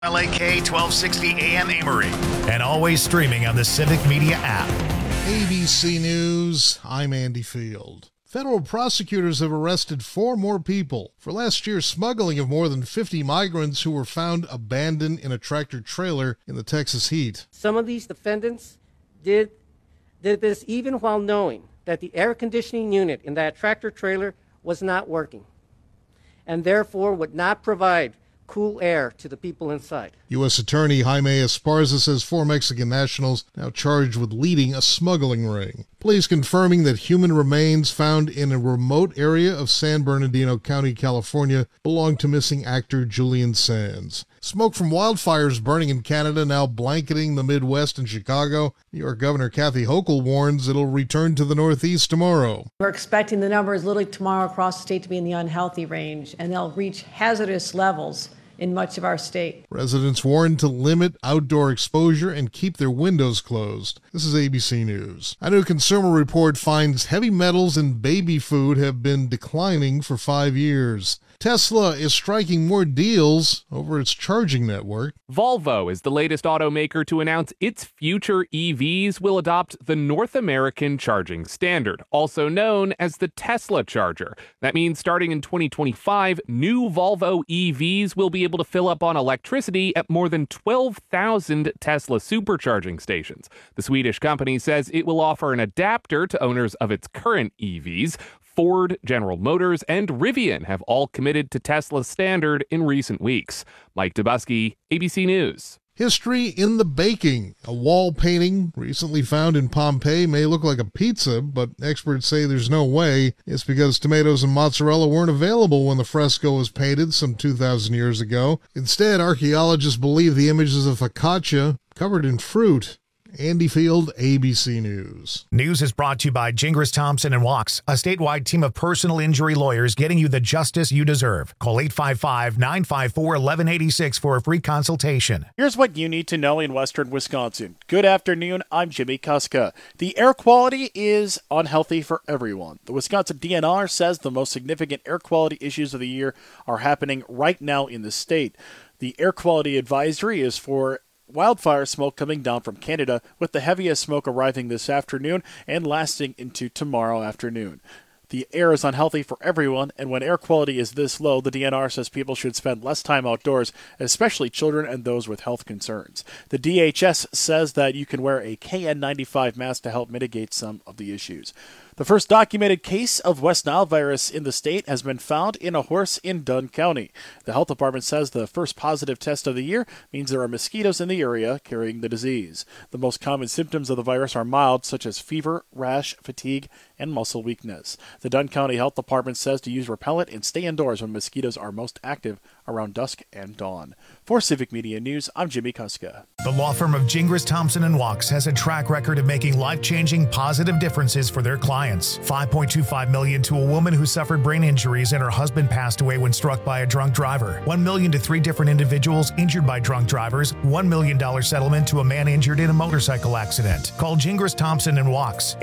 LAK 1260 AM Amory. And always streaming on the Civic Media app. ABC News, I'm Andy Field. Federal prosecutors have arrested 4 more people for last year's smuggling of more than 50 migrants who were found abandoned in a tractor-trailer in the Texas heat. Some of these defendants did this even while knowing that the air conditioning unit in that tractor-trailer was not working and therefore would not provide cool air to the people inside. U.S. Attorney Jaime Esparza says 4 Mexican nationals now charged with leading a smuggling ring. Police confirming that human remains found in a remote area of San Bernardino County, California, belong to missing actor Julian Sands. Smoke from wildfires burning in Canada now blanketing the Midwest and Chicago. New York Governor Kathy Hochul warns it'll return to the Northeast tomorrow. We're expecting the numbers literally tomorrow across the state to be in the unhealthy range, and they'll reach hazardous levels in much of our state. Residents warned to limit outdoor exposure and keep their windows closed. This is ABC News. A new consumer report finds heavy metals in baby food have been declining for 5 years. Tesla is striking more deals over its charging network. Volvo is the latest automaker to announce its future EVs will adopt the North American Charging Standard, also known as the Tesla Charger. That means starting in 2025, new Volvo EVs will be able to fill up on electricity at more than 12,000 Tesla supercharging stations. The Swedish company says it will offer an adapter to owners of its current EVs. Ford, General Motors, and Rivian have all committed to Tesla's standard in recent weeks. Mike Dubusky, ABC News. History in the baking. A wall painting recently found in Pompeii may look like a pizza, but experts say there's no way. It's because tomatoes and mozzarella weren't available when the fresco was painted some 2,000 years ago. Instead, archaeologists believe the image is a focaccia covered in fruit. Andy Field, ABC News. News is brought to you by Gingras Thompson & Walks, a statewide team of personal injury lawyers getting you the justice you deserve. Call 855-954-1186 for a free consultation. Here's what you need to know in western Wisconsin. Good afternoon, I'm Jimmy Kuska. The air quality is unhealthy for everyone. The Wisconsin DNR says the most significant air quality issues of the year are happening right now in the state. The air quality advisory is for wildfire smoke coming down from Canada, with the heaviest smoke arriving this afternoon and lasting into tomorrow afternoon. The air is unhealthy for everyone, and when air quality is this low, the DNR says people should spend less time outdoors, especially children and those with health concerns. The DHS says that you can wear a KN95 mask to help mitigate some of the issues. The first documented case of West Nile virus in the state has been found in a horse in Dunn County. The health department says the first positive test of the year means there are mosquitoes in the area carrying the disease. The most common symptoms of the virus are mild, such as fever, rash, fatigue, and muscle weakness. The Dunn County Health Department says to use repellent and stay indoors when mosquitoes are most active around dusk and dawn. For Civic Media News, I'm Jimmy Kuska. The law firm of Gingras Thompson & Walks has a track record of making life-changing positive differences for their clients. $5.25 million to a woman who suffered brain injuries and her husband passed away when struck by a drunk driver. $1 million to 3 different individuals injured by drunk drivers. $1 million settlement to a man injured in a motorcycle accident. Call Gingras Thompson & Walks,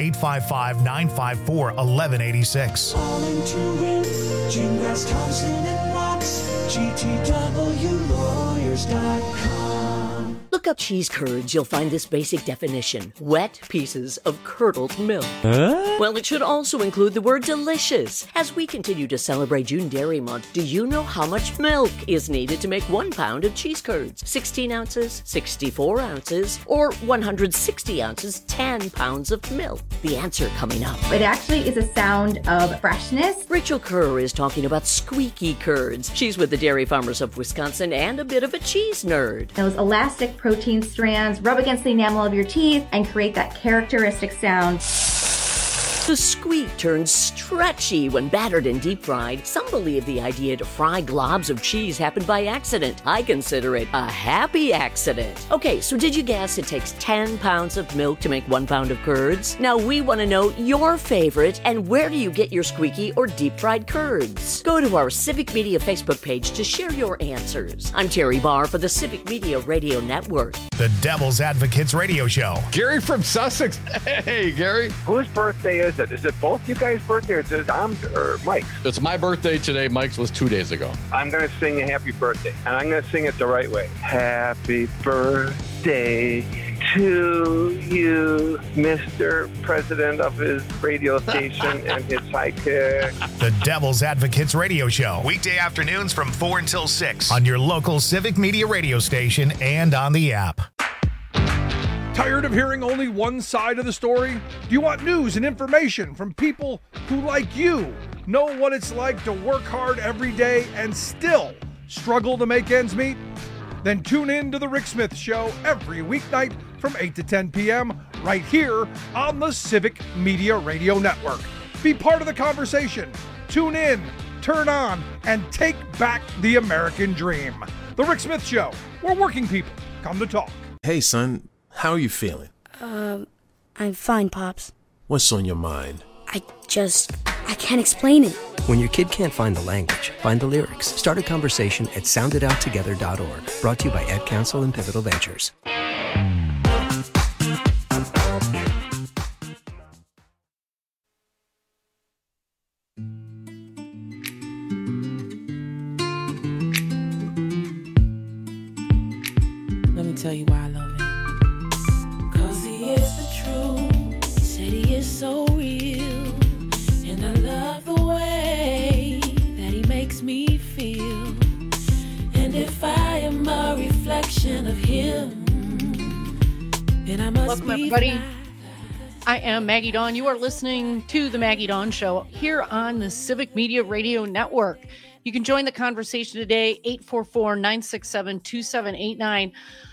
855-954-1186. Calling to win, Gingras Thompson & Walks, GTWlawyers.com. Look up cheese curds, you'll find this basic definition. Wet pieces of curdled milk. Well, it should also include the word delicious. As we continue to celebrate June Dairy Month, do you know how much milk is needed to make 1 pound of cheese curds? 16 ounces, 64 ounces, or 160 ounces, 10 pounds of milk? The answer coming up. It actually is a sound of freshness. Rachel Kerr is talking about squeaky curds. She's with the Dairy Farmers of Wisconsin and a bit of a cheese nerd. Those elastic protein strands rub against the enamel of your teeth and create that characteristic sound. The squeak turns stretchy when battered and deep fried. Some believe the idea to fry globs of cheese happened by accident. I consider it a happy accident. Okay, so did you guess it takes 10 pounds of milk to make 1 pound of curds? Now we want to know your favorite and where do you get your squeaky or deep fried curds? Go to our Civic Media Facebook page to share your answers. I'm Terry Barr for the Civic Media Radio Network. The Devil's Advocates Radio Show. Gary from Sussex. Hey, Gary. Whose birthday is is it? Is it both you guys' birthday or is it or Mike's? It's my birthday today. Mike's was 2 days ago. I'm going to sing a happy birthday, and I'm going to sing it the right way. Happy birthday to you, Mr. President of his radio station and his sidekick. The Devil's Advocates Radio Show, weekday afternoons from 4 until 6 on your local Civic Media radio station and on the app. Tired of hearing only one side of the story? Do you want news and information from people who, like you, know what it's like to work hard every day and still struggle to make ends meet? Then tune in to The Rick Smith Show every weeknight from 8 to 10 p.m. right here on the Civic Media Radio Network. Be part of the conversation. Tune in, turn on, and take back the American dream. The Rick Smith Show, where working people come to talk. Hey, son. How are you feeling? I'm fine, Pops. What's on your mind? I can't explain it. When your kid can't find the language, find the lyrics. Start a conversation at sounditouttogether.org. Brought to you by Ed Council and Pivotal Ventures. Let me tell you why I love him. He is the truth, said he is so real, and I love the way that he makes me feel, and if I am a reflection of him, then I must Welcome, everybody. I am Maggie Dawn. You are listening to The Maggie Dawn Show here on the Civic Media Radio Network. You can join the conversation today, 844-967-2789.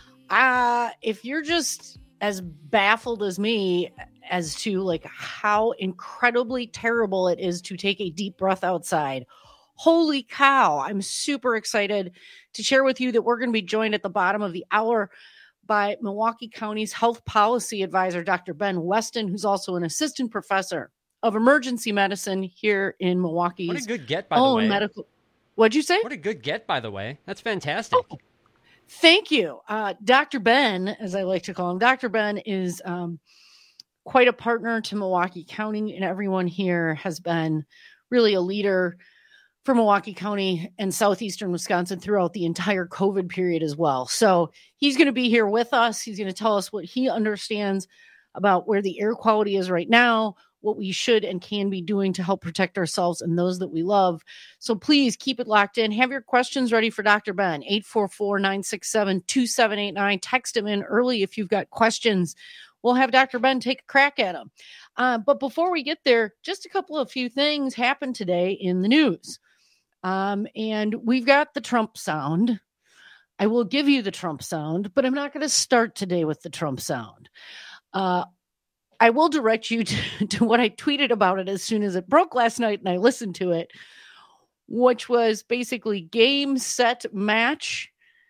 If you're just as baffled as me as to like how incredibly terrible it is to take a deep breath outside. Holy cow. I'm super excited to share with you that we're going to be joined at the bottom of the hour by Milwaukee County's health policy advisor, Dr. Ben Weston, who's also an assistant professor of emergency medicine here in Milwaukee's What a good get, by the way. medical. What'd you say? What a good get, by the way. That's fantastic. Oh. Thank you. Dr. Ben, as I like to call him, Dr. Ben is quite a partner to Milwaukee County, and everyone here has been really a leader for Milwaukee County and southeastern Wisconsin throughout the entire COVID period as well. So he's going to be here with us. He's going to tell us what he understands about where the air quality is right now, what we should and can be doing to help protect ourselves and those that we love. So please keep it locked in. Have your questions ready for Dr. Ben, 844-967-2789. Text him in early if you've got questions. We'll have Dr. Ben take a crack at them. But before we get there, just a few things happened today in the news. And we've got the Trump sound. I will give you the Trump sound, but I'm not going to start today with the Trump sound. I will direct you to what I tweeted about it as soon as it broke last night and I listened to it, which was basically game, set, match,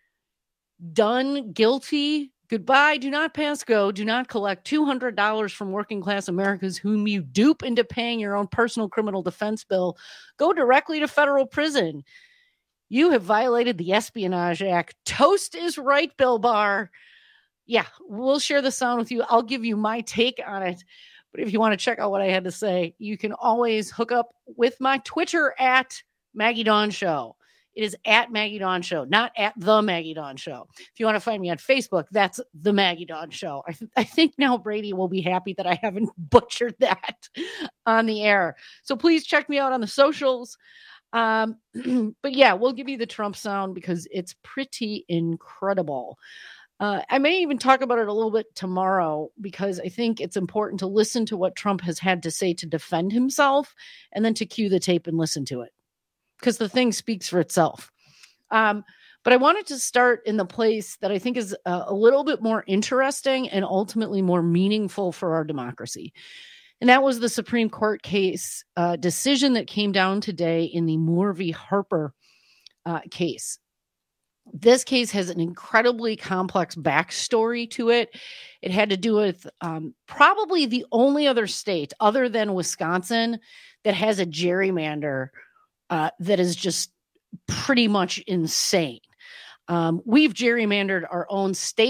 done, guilty, goodbye, do not pass go, do not collect $200 from working class Americans whom you dupe into paying your own personal criminal defense bill. Go directly to federal prison. You have violated the Espionage Act. Toast is right, Bill Barr. Yeah, we'll share the sound with you. I'll give you my take on it. But if you want to check out what I had to say, you can always hook up with my Twitter at Maggie Dawn Show. It is at Maggie Dawn Show, not at The Maggie Dawn Show. If you want to find me on Facebook, that's The Maggie Dawn Show. I think now Brady will be happy that I haven't butchered that on the air. So please check me out on the socials. But yeah, we'll give you the Trump sound because it's pretty incredible. I may even talk about it a little bit tomorrow because I think it's important to listen to what Trump has had to say to defend himself and then to cue the tape and listen to it because the thing speaks for itself. But I wanted to start in the place that I think is a little bit more interesting and ultimately more meaningful for our democracy. And that was the Supreme Court case decision that came down today in the Moore v. Harper case. This case has an incredibly complex backstory to it. It had to do with probably the only other state other than Wisconsin that has a gerrymander that is just pretty much insane. We've gerrymandered our own state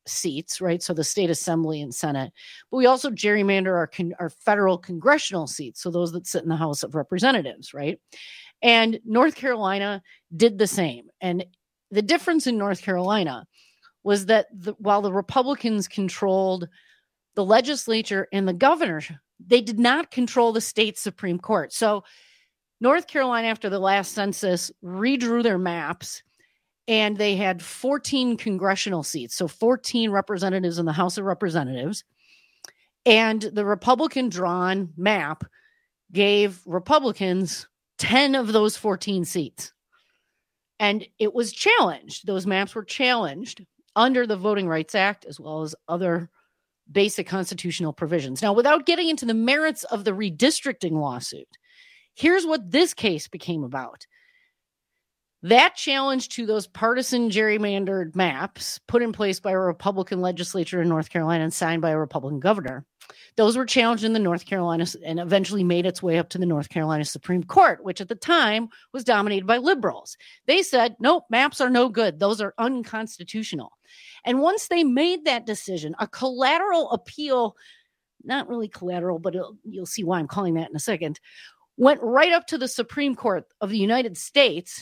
seats, right? So the state assembly and Senate, but we also gerrymander our federal congressional seats. So those that sit in the House of Representatives, right? And North Carolina did the same. And the difference in North Carolina was that while the Republicans controlled the legislature and the governor, they did not control the state Supreme Court. So North Carolina, after the last census, redrew their maps, and they had 14 congressional seats, so 14 representatives in the House of Representatives. And the Republican-drawn map gave Republicans 10 of those 14 seats. And it was challenged. Those maps were challenged under the Voting Rights Act, as well as other basic constitutional provisions. Now, without getting into the merits of the redistricting lawsuit, here's what this case became about. That challenge to those partisan gerrymandered maps put in place by a Republican legislature in North Carolina and signed by a Republican governor, those were challenged in the North Carolina and eventually made its way up to the North Carolina Supreme Court, which at the time was dominated by liberals. They said, nope, maps are no good. Those are unconstitutional. And once they made that decision, a collateral appeal, not really collateral, but you'll see why I'm calling that in a second, went right up to the Supreme Court of the United States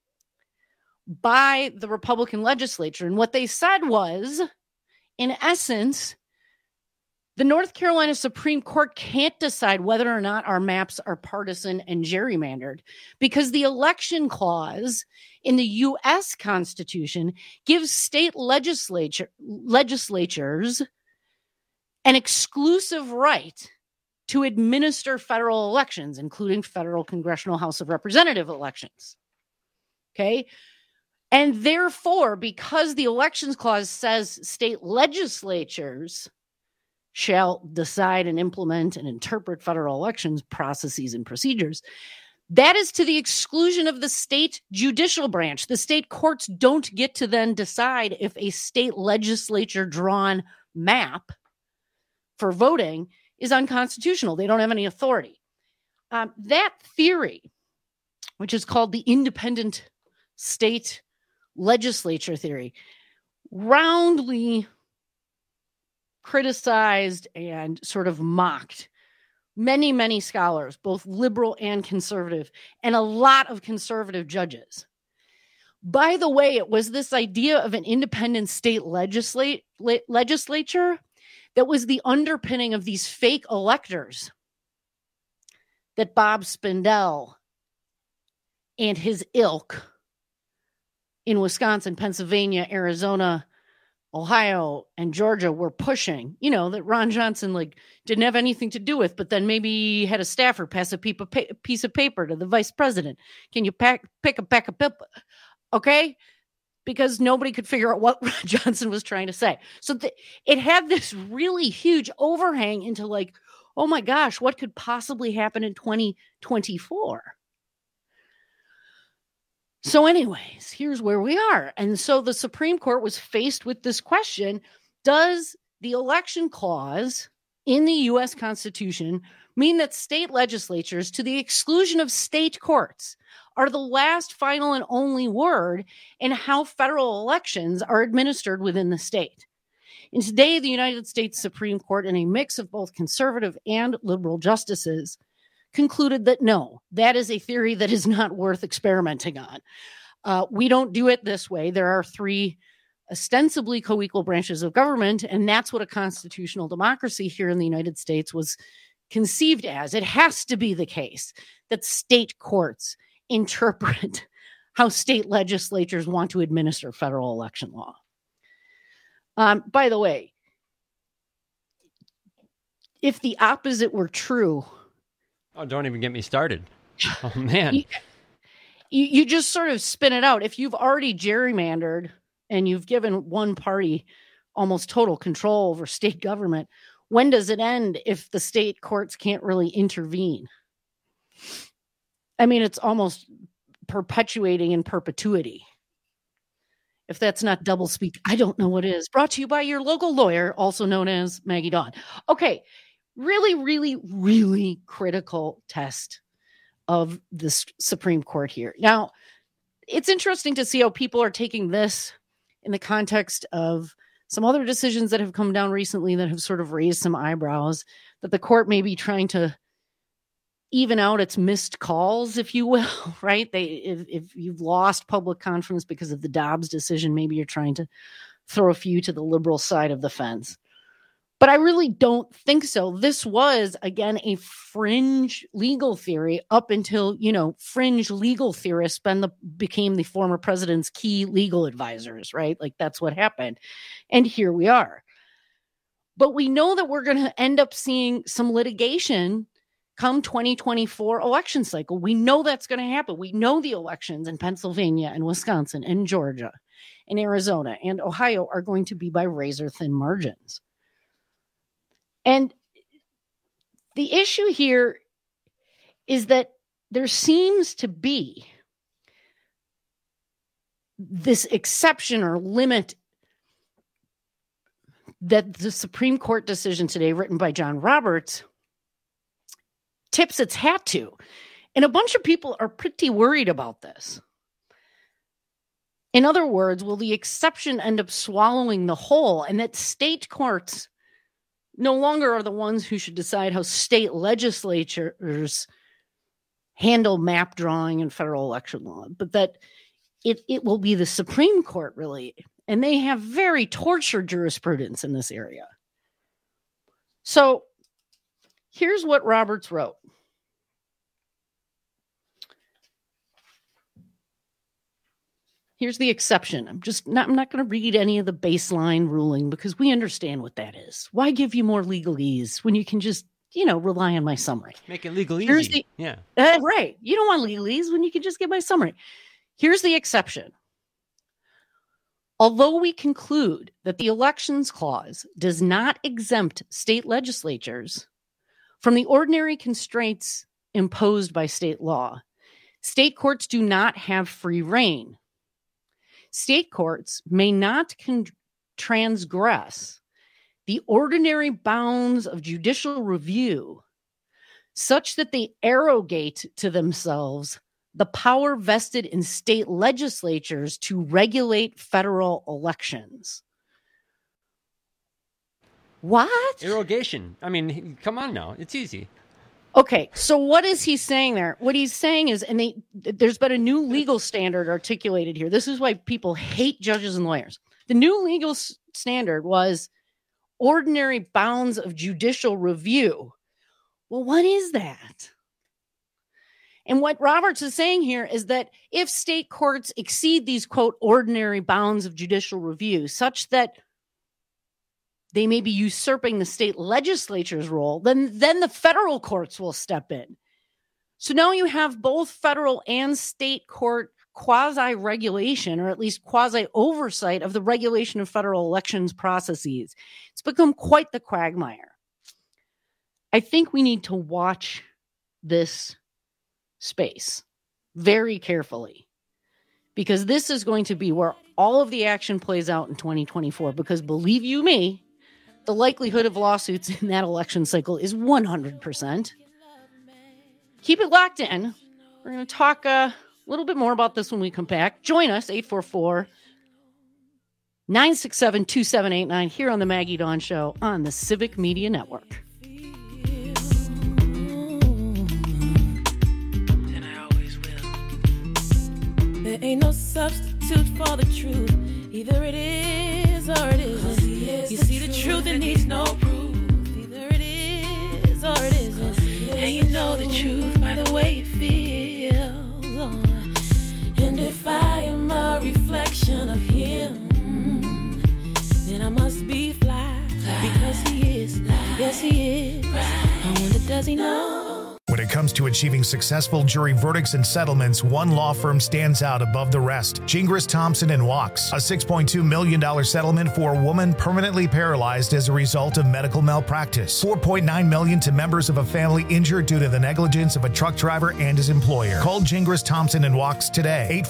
by the Republican legislature. And what they said was, in essence, the North Carolina Supreme Court can't decide whether or not our maps are partisan and gerrymandered because the election clause in the U.S. Constitution gives state legislatures an exclusive right to administer federal elections, including federal congressional House of Representative elections. Okay? And therefore, because the elections clause says state legislatures shall decide and implement and interpret federal elections processes and procedures, that is to the exclusion of the state judicial branch. The state courts don't get to then decide if a state legislature drawn map for voting is unconstitutional. They don't have any authority. That theory, which is called the independent state legislature theory, roundly criticized and sort of mocked many, many scholars, both liberal and conservative, and a lot of conservative judges. By the way, it was this idea of an independent state legislature that was the underpinning of these fake electors that Bob Spindell and his ilk in Wisconsin, Pennsylvania, Arizona, Ohio, and Georgia were pushing, that Ron Johnson didn't have anything to do with, but then maybe he had a staffer pass a piece of paper to the vice president. Can you pick a pack of paper? Okay? Because nobody could figure out what Ron Johnson was trying to say. So it had this really huge overhang into oh my gosh, what could possibly happen in 2024? So anyways, here's where we are. And so the Supreme Court was faced with this question: does the election clause in the U.S. Constitution mean that state legislatures, to the exclusion of state courts, are the last, final, and only word in how federal elections are administered within the state? And today, the United States Supreme Court, in a mix of both conservative and liberal justices, concluded that no, that is a theory that is not worth experimenting on. We don't do it this way. There are three ostensibly co-equal branches of government, and that's what a constitutional democracy here in the United States was conceived as. It has to be the case that state courts interpret how state legislatures want to administer federal election law. By the way, if the opposite were true... Oh, don't even get me started. Oh, man. You just sort of spin it out. If you've already gerrymandered and you've given one party almost total control over state government, when does it end if the state courts can't really intervene? I mean, it's almost perpetuating in perpetuity. If that's not doublespeak, I don't know what is. Brought to you by your local lawyer, also known as Maggie Dawn. Okay. Really, really, really critical test of the Supreme Court here. Now, it's interesting to see how people are taking this in the context of some other decisions that have come down recently that have sort of raised some eyebrows, that the court may be trying to even out its missed calls, if you will, right? If you've lost public confidence because of the Dobbs decision, maybe you're trying to throw a few to the liberal side of the fence. But I really don't think so. This was, again, a fringe legal theory up until, fringe legal theorists became the former president's key legal advisors, right? Like, that's what happened. And here we are. But we know that we're going to end up seeing some litigation come 2024 election cycle. We know that's going to happen. We know the elections in Pennsylvania and Wisconsin and Georgia and Arizona and Ohio are going to be by razor-thin margins. And the issue here is that there seems to be this exception or limit that the Supreme Court decision today, written by John Roberts, tips its hat to. And a bunch of people are pretty worried about this. In other words, will the exception end up swallowing the whole, and that state courts no longer are the ones who should decide how state legislatures handle map drawing and federal election law, but that it will be the Supreme Court, really. And they have very tortured jurisprudence in this area. So here's what Roberts wrote. Here's the exception. I'm not going to read any of the baseline ruling because we understand what that is. Why give you more legalese when you can just, rely on my summary? Make it legal easy. Yeah. Right. You don't want legalese when you can just get my summary. Here's the exception. Although we conclude that the Elections Clause does not exempt state legislatures from the ordinary constraints imposed by state law, state courts do not have free rein. State courts may not transgress the ordinary bounds of judicial review such that they arrogate to themselves the power vested in state legislatures to regulate federal elections. What? Irrogation. I mean, come on now. It's easy. Okay, so what is he saying there? What he's saying is, and there's been a new legal standard articulated here. This is why people hate judges and lawyers. The new legal standard was ordinary bounds of judicial review. Well, what is that? And what Roberts is saying here is that if state courts exceed these, quote, ordinary bounds of judicial review, such that they may be usurping the state legislature's role, then the federal courts will step in. So now you have both federal and state court quasi-regulation, or at least quasi-oversight of the regulation of federal elections processes. It's become quite the quagmire. I think we need to watch this space very carefully, because this is going to be where all of the action plays out in 2024, because believe you me, the likelihood of lawsuits in that election cycle is 100%. Keep it locked in. We're going to talk a little bit more about this when we come back. Join us, 844-967-2789, here on the Maggie Dawn Show on the Civic Media Network. There ain't no substitute for the truth. Either it is or it isn't. You see the truth, it needs no proof. Either it is or it isn't. And you know the truth by the way it feels. And if I am a reflection of him, then I must be fly. Because he is. Yes, he is. I wonder, does he know? When it comes to achieving successful jury verdicts and settlements, one law firm stands out above the rest. Gingras, Thompson & Wachs. A $6.2 million settlement for a woman permanently paralyzed as a result of medical malpractice. $4.9 million to members of a family injured due to the negligence of a truck driver and his employer. Call Gingras, Thompson & Wachs today.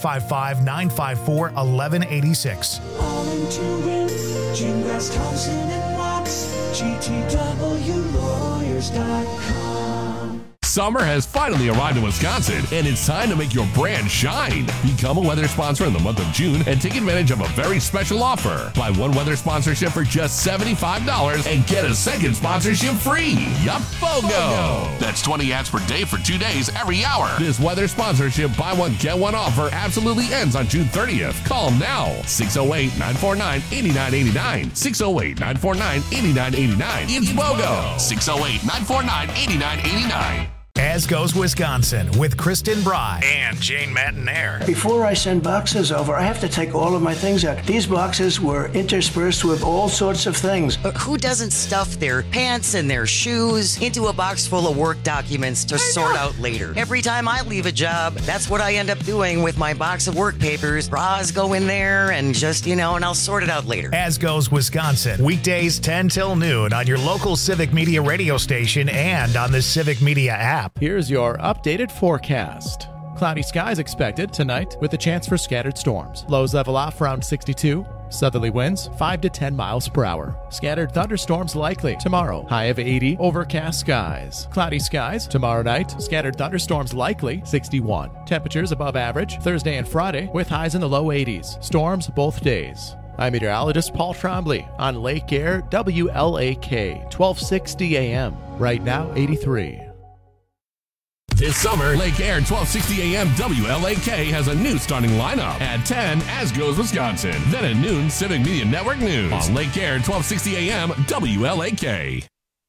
855-954-1186. All into it. Gingras, Thompson & Wachs. GTWlawyers.com. Summer has finally arrived in Wisconsin, and it's time to make your brand shine. Become a weather sponsor in the month of June and take advantage of a very special offer. Buy one weather sponsorship for just $75 and get a second sponsorship free. Yup, BOGO! That's 20 ads per day for 2 days every hour. This weather sponsorship buy one, get one offer absolutely ends on June 30th. Call them now. 608-949-8989. 608-949-8989. It's BOGO. 608-949-8989. As Goes Wisconsin with Kristen Bry and Jane Matinaire. Before I send boxes over, I have to take all of my things out. These boxes were interspersed with all sorts of things. But who doesn't stuff their pants and their shoes into a box full of work documents to sort out later? Every time I leave a job, that's what I end up doing with my box of work papers. Bras go in there and just, and I'll sort it out later. As Goes Wisconsin, weekdays 10 till noon on your local Civic Media radio station and on the Civic Media app. Here's your updated forecast. Cloudy skies expected tonight with a chance for scattered storms. Lows level off around 62. Southerly winds 5 to 10 miles per hour. Scattered thunderstorms likely tomorrow. High of 80. Overcast skies. Cloudy skies tomorrow night. Scattered thunderstorms likely 61. Temperatures above average Thursday and Friday with highs in the low 80s. Storms both days. I'm meteorologist Paul Trombley on Lake Air WLAK 1260 AM. Right now 83. This summer, Lake Air 1260 AM WLAK has a new starting lineup. At 10, As Goes Wisconsin. Then at noon, Civic Media Network News on Lake Air 1260 AM WLAK.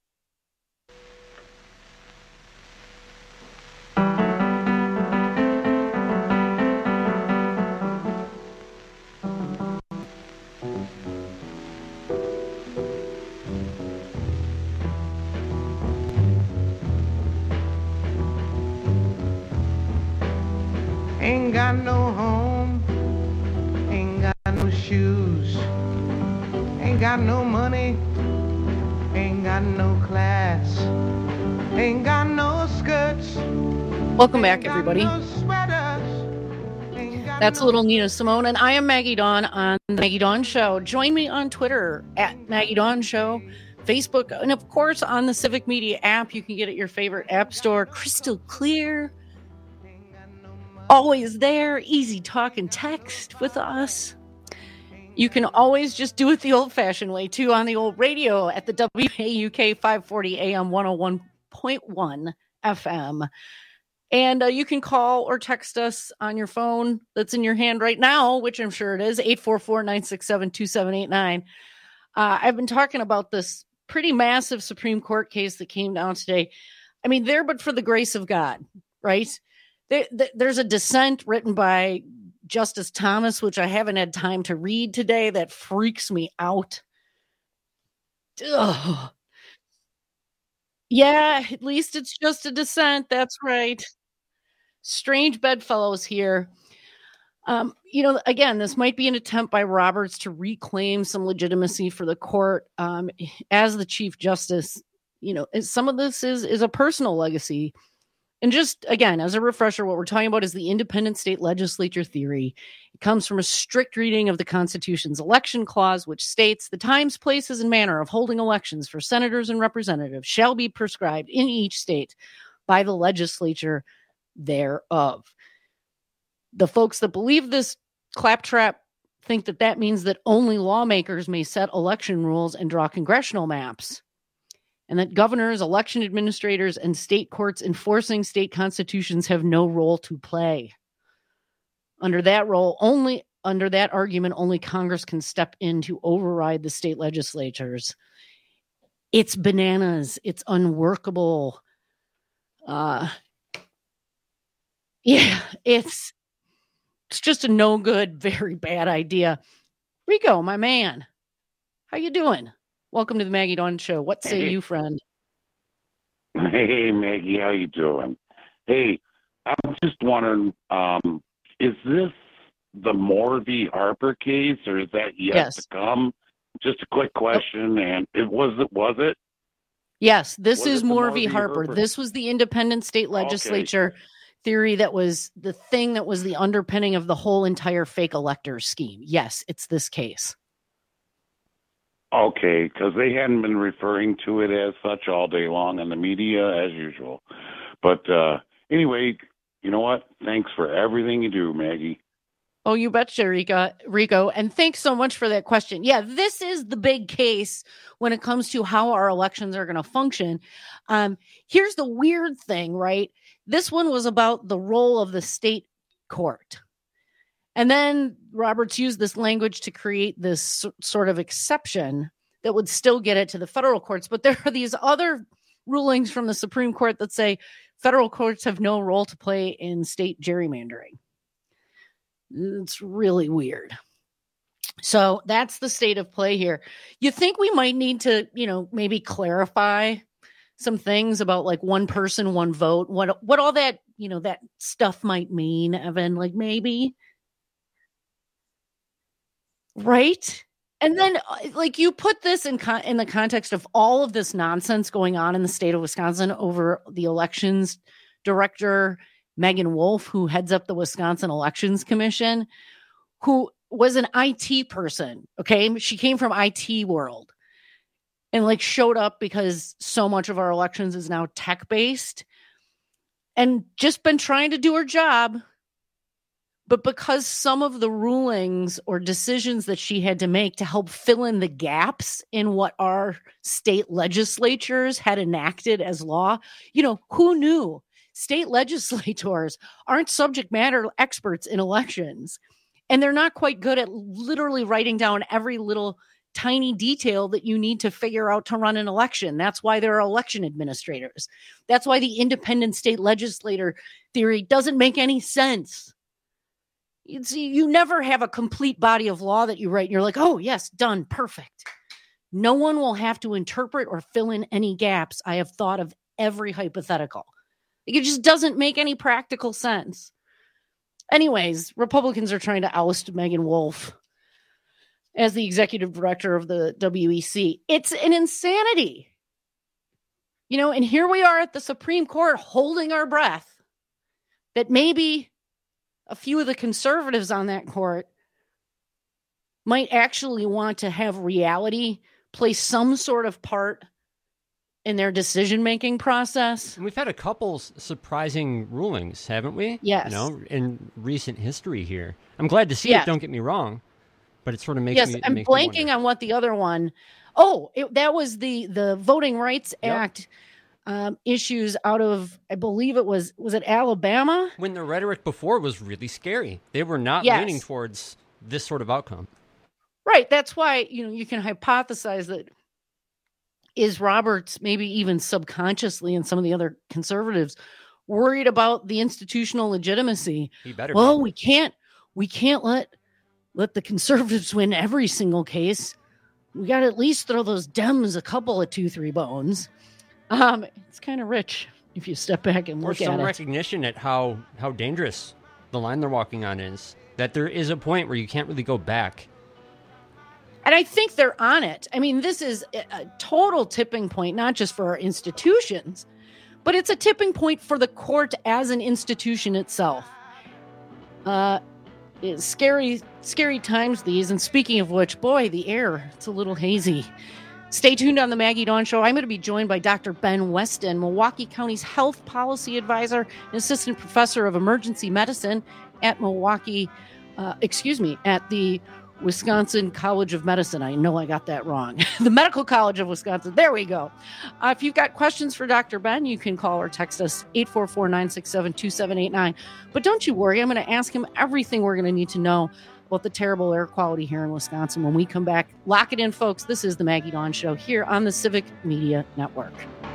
Ain't got no home, ain't got no shoes, ain't got no money, ain't got no class, ain't got no skirts. Welcome back, everybody. That's a little Nina Simone, and I am Maggie Dawn on the Maggie Dawn Show. Join me on Twitter at Maggie Dawn Show, Facebook, and of course on the Civic Media app. You can get it at your favorite app store. Crystal clear. Always there, easy talk and text with us. You can always just do it the old-fashioned way, too, on the old radio at the WAUK 540 AM 101.1 FM. And you can call or text us on your phone that's in your hand right now, which I'm sure it is, 844-967-2789. I've been talking about this pretty massive Supreme Court case that came down today. I mean, there but for the grace of God, right? There's a dissent written by Justice Thomas, which I haven't had time to read today, that freaks me out. Ugh. Yeah, at least it's just a dissent. That's right. Strange bedfellows here. Again, this might be an attempt by Roberts to reclaim some legitimacy for the court. As the Chief Justice, some of this is a personal legacy. And just, again, as a refresher, what we're talking about is the independent state legislature theory. It comes from a strict reading of the Constitution's election clause, which states the times, places, and manner of holding elections for senators and representatives shall be prescribed in each state by the legislature thereof. The folks that believe this claptrap think that that means that only lawmakers may set election rules and draw congressional maps, and that governors, election administrators, and state courts enforcing state constitutions have no role to play. Under that argument, only Congress can step in to override the state legislatures. It's bananas. It's unworkable. It's just a no good, very bad idea. Rico, my man, how you doing? Welcome to the Maggie Dawn Show. What say you, friend? Hey, Maggie, how you doing? Hey, I'm just wondering, is this the Moore v. Harper case, or is that yet to come? Just a quick question, and was it? Yes, this is Moore v. Harper. This was the independent state legislature theory that was the thing that was the underpinning of the whole entire fake elector scheme. Yes, it's this case. Okay, because they hadn't been referring to it as such all day long in the media as usual. But anyway, you know what? Thanks for everything you do, Maggie. Oh, you betcha, Rico. And thanks so much for that question. Yeah, this is the big case when it comes to how our elections are going to function. Here's the weird thing, right? This one was about the role of the state court. And then Roberts used this language to create this sort of exception that would still get it to the federal courts. But there are these other rulings from the Supreme Court that say federal courts have no role to play in state gerrymandering. It's really weird. So that's the state of play here. You think we might need to, maybe clarify some things about like one person, one vote, what all that, that stuff might mean, Evan, like maybe. Right? And then like you put this in the context of all of this nonsense going on in the state of Wisconsin over the elections director, Megan Wolf, who heads up the Wisconsin Elections Commission, who was an IT person. Okay. She came from IT world and like showed up because so much of our elections is now tech based and just been trying to do her job. But because some of the rulings or decisions that she had to make to help fill in the gaps in what our state legislatures had enacted as law, who knew? State legislators aren't subject matter experts in elections, and they're not quite good at literally writing down every little tiny detail that you need to figure out to run an election. That's why there are election administrators. That's why the independent state legislator theory doesn't make any sense. You never have a complete body of law that you write and you're like, oh, yes, done, perfect. No one will have to interpret or fill in any gaps. I have thought of every hypothetical. It just doesn't make any practical sense. Anyways, Republicans are trying to oust Megan Wolf as the executive director of the WEC. It's an insanity. And here we are at the Supreme Court holding our breath that maybe a few of the conservatives on that court might actually want to have reality play some sort of part in their decision-making process. And we've had a couple surprising rulings, haven't we? Yes. In recent history here. I'm glad to see it, don't get me wrong, but it sort of makes me... Yes, I'm blanking on what the other one... that was the Voting Rights Act issues out of, I believe was it Alabama? When the rhetoric before was really scary. They were not leaning towards this sort of outcome. Right, that's why, you can hypothesize that is Roberts maybe even subconsciously and some of the other conservatives worried about the institutional legitimacy. He better be. we can't let the conservatives win every single case. We got to at least throw those Dems a couple of 2-3 bones. It's kind of rich if you step back and look at it. Or some recognition at how dangerous the line they're walking on is, that there is a point where you can't really go back. And I think they're on it. I mean, this is a total tipping point, not just for our institutions, but it's a tipping point for the court as an institution itself. It's scary times these. And speaking of which, boy, the air, it's a little hazy. Stay tuned on the Maggie Dawn Show. I'm going to be joined by Dr. Ben Weston, Milwaukee County's health policy advisor and assistant professor of emergency medicine at at the Wisconsin College of Medicine. I know I got that wrong. The Medical College of Wisconsin. There we go. If you've got questions for Dr. Ben, you can call or text us 844-967-2789. But don't you worry. I'm going to ask him everything we're going to need to know about the terrible air quality here in Wisconsin when we come back. Lock it in, folks. This is the Maggie Dawn Show here on the Civic Media Network.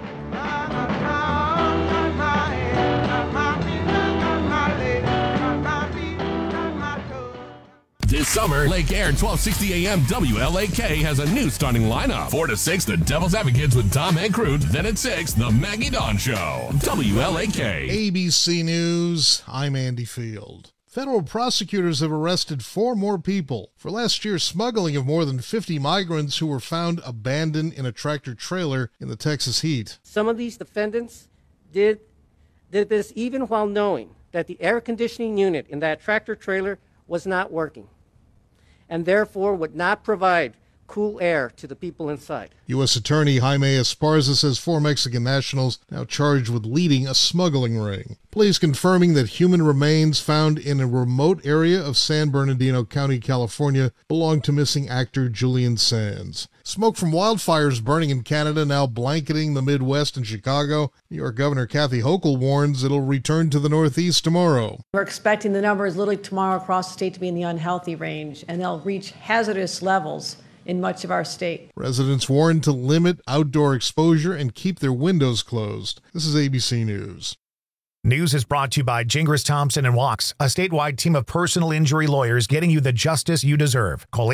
This summer, Lake Air 1260 AM WLAK has a new starting lineup. 4 to 6, the Devil's Advocates with Tom Hankroot. Then at 6, the Maggie Dawn Show. WLAK. ABC News, I'm Andy Field. Federal prosecutors have arrested 4 more people for last year's smuggling of more than 50 migrants who were found abandoned in a tractor trailer in the Texas heat. Some of these defendants did this even while knowing that the air conditioning unit in that tractor trailer was not working, and therefore would not provide cool air to the people inside. U.S. Attorney Jaime Esparza says 4 Mexican nationals now charged with leading a smuggling ring. Police confirming that human remains found in a remote area of San Bernardino County, California, belong to missing actor Julian Sands. Smoke from wildfires burning in Canada now blanketing the Midwest and Chicago. New York Governor Kathy Hochul warns it'll return to the Northeast tomorrow. We're expecting the numbers literally tomorrow across the state to be in the unhealthy range, and they'll reach hazardous levels in much of our state. Residents warned to limit outdoor exposure and keep their windows closed. This is ABC News. News is brought to you by Gingras Thompson & Walks, a statewide team of personal injury lawyers getting you the justice you deserve. Call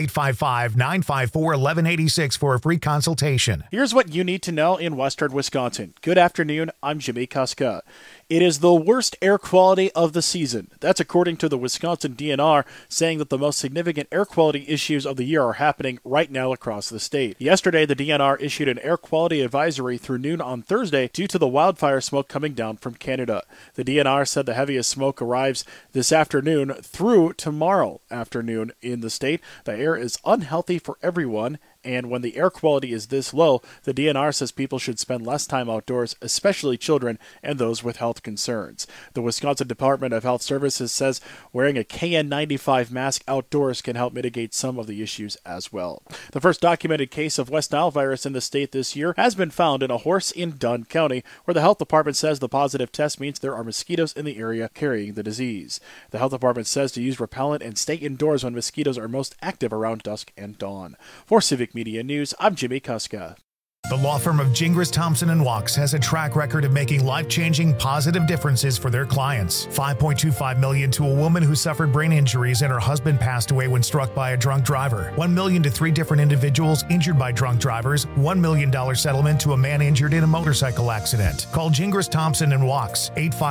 855-954-1186 for a free consultation. Here's what you need to know in western Wisconsin. Good afternoon, I'm Jimmy Kuska. It is the worst air quality of the season. That's according to the Wisconsin DNR, saying that the most significant air quality issues of the year are happening right now across the state. Yesterday, the DNR issued an air quality advisory through noon on Thursday due to the wildfire smoke coming down from Canada. The DNR said the heaviest smoke arrives this afternoon through tomorrow afternoon in the state. The air is unhealthy for everyone, and when the air quality is this low, the DNR says people should spend less time outdoors, especially children and those with health concerns. The Wisconsin Department of Health Services says wearing a KN95 mask outdoors can help mitigate some of the issues as well. The first documented case of West Nile virus in the state this year has been found in a horse in Dunn County, where the health department says the positive test means there are mosquitoes in the area carrying the disease. The health department says to use repellent and stay indoors when mosquitoes are most active around dusk and dawn. For Civic Media News, I'm Jimmy Kuska. The law firm of Gingras Thompson & Walks has a track record of making life-changing positive differences for their clients. $5.25 million to a woman who suffered brain injuries and her husband passed away when struck by a drunk driver. $1 million to 3 different individuals injured by drunk drivers. $1 million settlement to a man injured in a motorcycle accident. Call Gingras Thompson & Walks,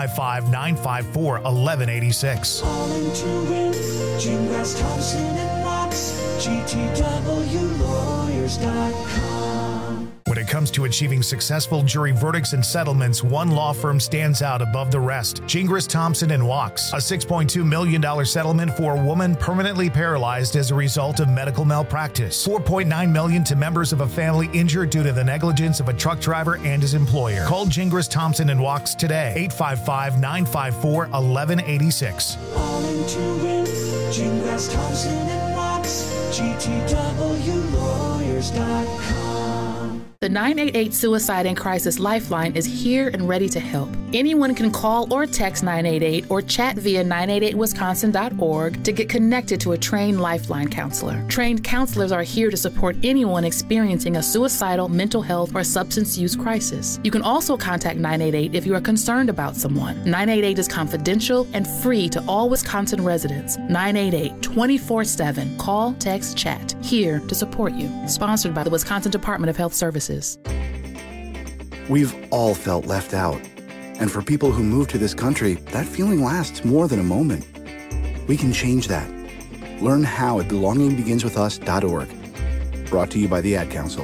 855-954-1186. Calling to win, Gingras Thompson and Walks, GTWlawyers.com. When it comes to achieving successful jury verdicts and settlements, one law firm stands out above the rest. Gingras Thompson & Walks, a $6.2 million settlement for a woman permanently paralyzed as a result of medical malpractice. $4.9 million to members of a family injured due to the negligence of a truck driver and his employer. Call Gingras Thompson & Walks today, 855-954-1186. Calling to win, Gingras Thompson and Walks, GTWlawyers.com. The 988 Suicide and Crisis Lifeline is here and ready to help. Anyone can call or text 988 or chat via 988wisconsin.org to get connected to a trained Lifeline counselor. Trained counselors are here to support anyone experiencing a suicidal, mental health, or substance use crisis. You can also contact 988 if you are concerned about someone. 988 is confidential and free to all Wisconsin residents. 988 24/7. Call, text, chat. Here to support you. Sponsored by the Wisconsin Department of Health Services. We've all felt left out. And for people who move to this country, that feeling lasts more than a moment. We can change that. Learn how at belongingbeginswithus.org. Brought to you by the Ad Council.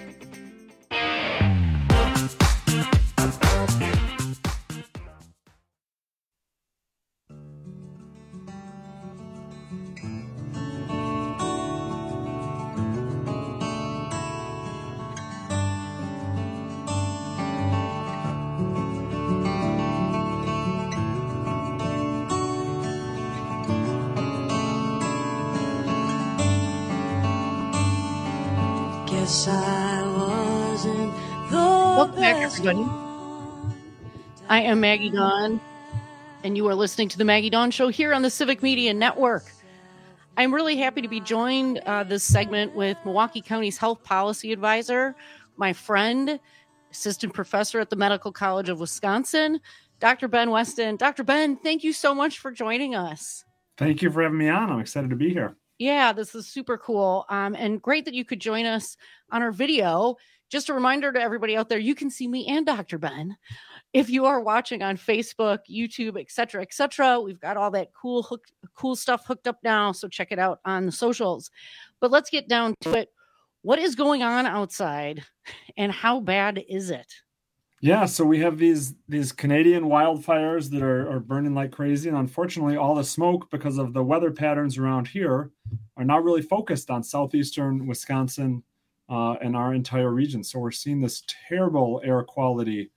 Welcome back, everybody. I am Maggie Dawn, and you are listening to the Maggie Dawn Show here on the Civic Media Network. I'm really happy to be joined this segment with Milwaukee County's Health Policy Advisor, my friend, Assistant Professor at the Medical College of Wisconsin, Dr. Ben Weston. Dr. Ben, thank you so much for joining us. Thank you for having me on. I'm excited to be here. Yeah, this is super cool. And great that you could join us on our video. Just a reminder to everybody out there, you can see me and Dr. Ben if you are watching on Facebook, YouTube, etc., etc. We've got all that cool stuff hooked up now, so check it out on the socials. But let's get down to it. What is going on outside, and how bad is it? Yeah, so we have these Canadian wildfires that are burning like crazy, and unfortunately, all the smoke, because of the weather patterns around here, are not really focused on southeastern Wisconsin and our entire region. So we're seeing this terrible air quality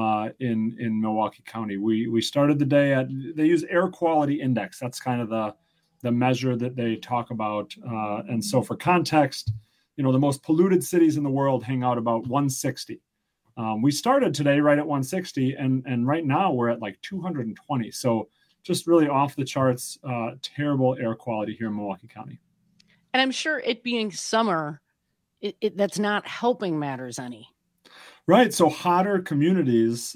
in Milwaukee County. We started the day they use air quality index. That's kind of the measure that they talk about. And so for context, the most polluted cities in the world hang out about 160. We started today right at 160, and right now we're at like 220. So just really off the charts, terrible air quality here in Milwaukee County. And I'm sure it being summer, that's not helping matters any. Right. So hotter communities,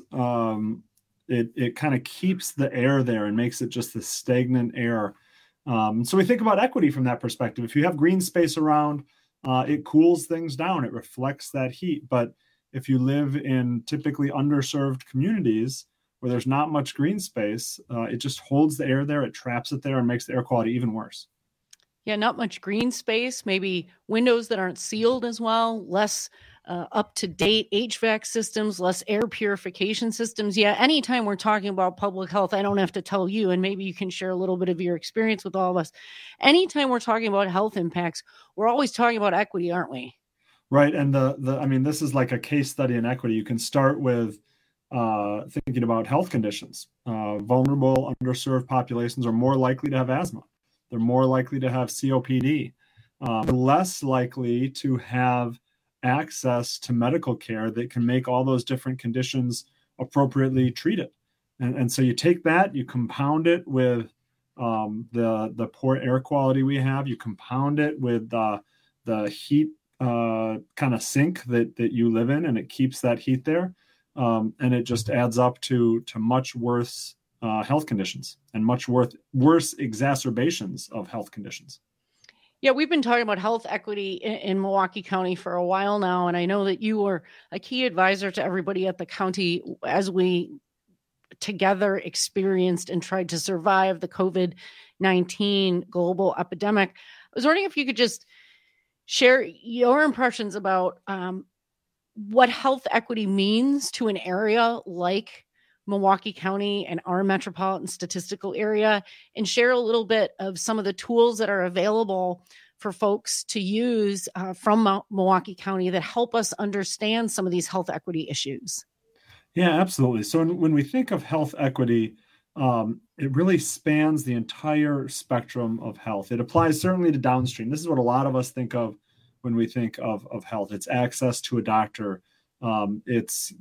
it kind of keeps the air there and makes it just this stagnant air. So we think about equity from that perspective. If you have green space around, it cools things down. It reflects that heat. But if you live in typically underserved communities where there's not much green space, it just holds the air there, it traps it there, and makes the air quality even worse. Yeah, not much green space, maybe windows that aren't sealed as well, less up-to-date HVAC systems, less air purification systems. Yeah, anytime we're talking about public health, I don't have to tell you, and maybe you can share a little bit of your experience with all of us. Anytime we're talking about health impacts, we're always talking about equity, aren't we? Right. And this is like a case study in equity. You can start with thinking about health conditions. Vulnerable, underserved populations are more likely to have asthma. They're more likely to have COPD. They're less likely to have access to medical care that can make all those different conditions appropriately treated. And so you take that, you compound it with the poor air quality we have. You compound it with the heat kind of sink that you live in, and it keeps that heat there. And it just adds up to much worse health conditions and much worse exacerbations of health conditions. Yeah, we've been talking about health equity in Milwaukee County for a while now, and I know that you were a key advisor to everybody at the county as we together experienced and tried to survive the COVID-19 global epidemic. I was wondering if you could just share your impressions about what health equity means to an area like Milwaukee County and our metropolitan statistical area, and share a little bit of some of the tools that are available for folks to use from Milwaukee County that help us understand some of these health equity issues. Yeah, absolutely. So when we think of health equity, it really spans the entire spectrum of health. It applies certainly to downstream. This is what a lot of us think of when we think of health. It's access to a doctor. It's,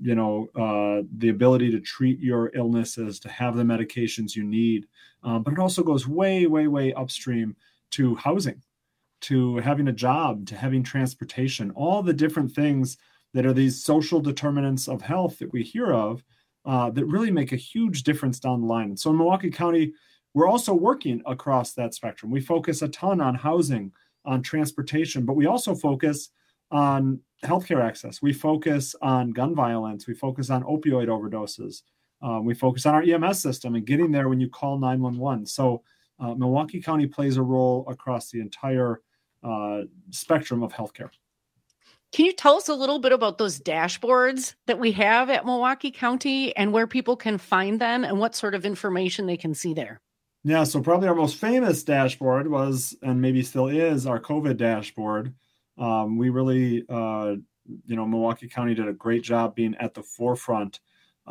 the ability to treat your illnesses, to have the medications you need. But it also goes way, way, way upstream to housing, to having a job, to having transportation, all the different things that are these social determinants of health that we hear of that really make a huge difference down the line. And so in Milwaukee County, we're also working across that spectrum. We focus a ton on housing, on transportation, but we also focus on healthcare access. We focus on gun violence. We focus on opioid overdoses. We focus on our EMS system and getting there when you call 911. So Milwaukee County plays a role across the entire spectrum of healthcare. Can you tell us a little bit about those dashboards that we have at Milwaukee County and where people can find them and what sort of information they can see there? Yeah, so probably our most famous dashboard was, and maybe still is, our COVID dashboard. We really, Milwaukee County did a great job being at the forefront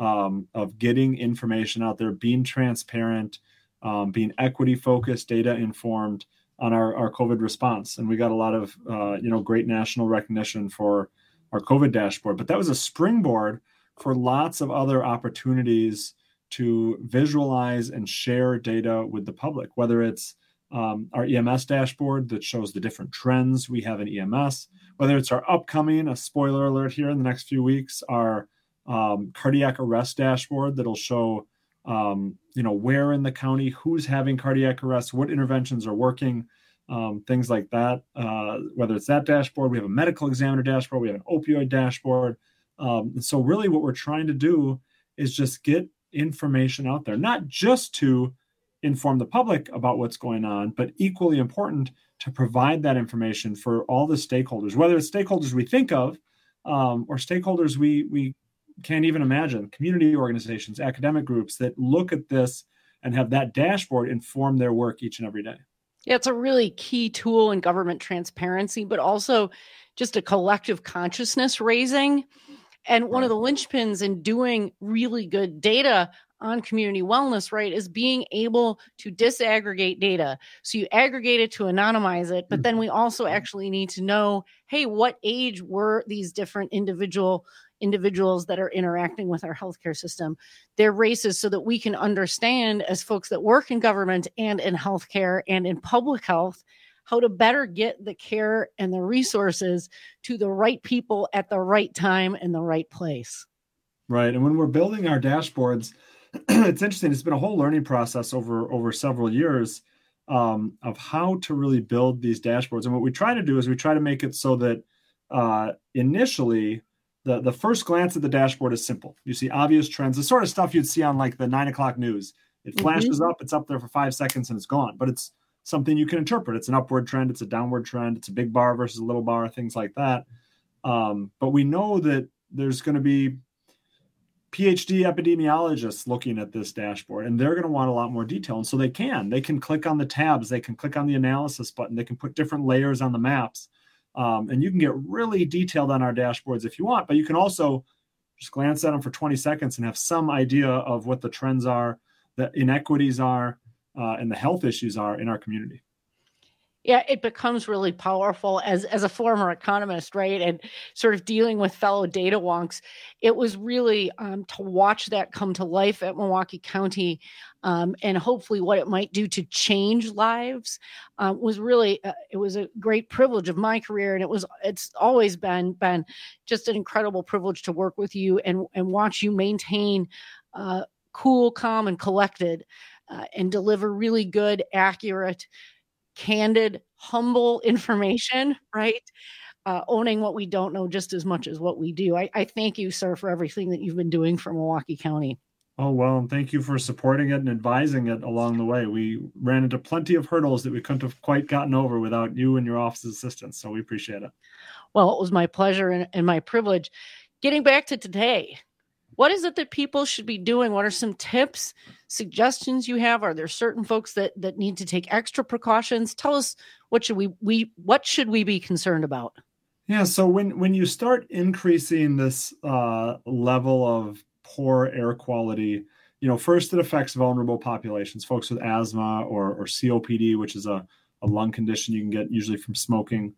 of getting information out there, being transparent, being equity focused, data informed on our COVID response. And we got a lot of, great national recognition for our COVID dashboard. But that was a springboard for lots of other opportunities to visualize and share data with the public, whether it's our EMS dashboard that shows the different trends we have in EMS, whether it's our upcoming, a spoiler alert here in the next few weeks, our cardiac arrest dashboard that'll show, where in the county, who's having cardiac arrest, what interventions are working, things like that. Whether it's that dashboard, we have a medical examiner dashboard, we have an opioid dashboard. And so really what we're trying to do is just get information out there, not just to inform the public about what's going on, but equally important to provide that information for all the stakeholders, whether it's stakeholders we think of or stakeholders we can't even imagine community organizations, academic groups that look at this and have that dashboard inform their work each and every day. Yeah, it's a really key tool in government transparency, but also just a collective consciousness raising. And one of the linchpins in doing really good data on community wellness, right, is being able to disaggregate data. So you aggregate it to anonymize it, but then we also actually need to know, hey, what age were these different individuals that are interacting with our healthcare system, their races, so that we can understand, as folks that work in government and in healthcare and in public health, how to better get the care and the resources to the right people at the right time in the right place. Right. And when we're building our dashboards, it's interesting. It's been a whole learning process over several years of how to really build these dashboards. And what we try to do is we try to make it so that initially the first glance at the dashboard is simple. You see obvious trends, the sort of stuff you'd see on like the 9 o'clock news. It flashes up, it's up there for 5 seconds and it's gone, but it's something you can interpret. It's an upward trend, it's a downward trend, it's a big bar versus a little bar, things like that. But we know that there's going to be PhD epidemiologists looking at this dashboard, and they're going to want a lot more detail. And so they can click on the tabs, they can click on the analysis button, they can put different layers on the maps. And you can get really detailed on our dashboards if you want, but you can also just glance at them for 20 seconds and have some idea of what the trends are, the inequities are, and the health issues are in our community. Yeah, it becomes really powerful as a former economist, right? And sort of dealing with fellow data wonks. It was really to watch that come to life at Milwaukee County, and hopefully what it might do to change lives was really, it was a great privilege of my career. And it's always been just an incredible privilege to work with you and watch you maintain cool, calm, and collected and deliver really good, accurate, candid, humble information, right? Owning what we don't know just as much as what we do. I thank you, sir, for everything that you've been doing for Milwaukee County. Oh, well, and thank you for supporting it and advising it along the way. We ran into plenty of hurdles that we couldn't have quite gotten over without you and your office's assistance, so we appreciate it. Well, it was my pleasure and my privilege. Getting back to today, what is it that people should be doing? What are some tips, suggestions you have? Are there certain folks that need to take extra precautions? Tell us, what should we be concerned about? Yeah, so when you start increasing this level of poor air quality, first it affects vulnerable populations, folks with asthma or COPD, which is a lung condition you can get usually from smoking.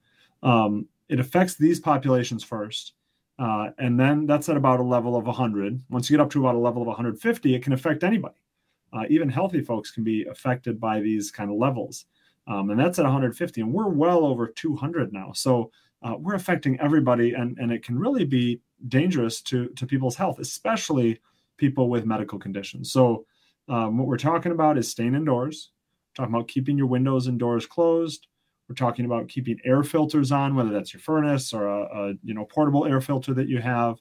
It affects these populations first. And then that's at about a level of 100. Once you get up to about a level of 150, it can affect anybody. Even healthy folks can be affected by these kind of levels. And that's at 150. And we're well over 200 now. So we're affecting everybody. And it can really be dangerous to people's health, especially people with medical conditions. So what we're talking about is staying indoors. We're talking about keeping your windows and doors closed. We're talking about keeping air filters on, whether that's your furnace or a portable air filter that you have.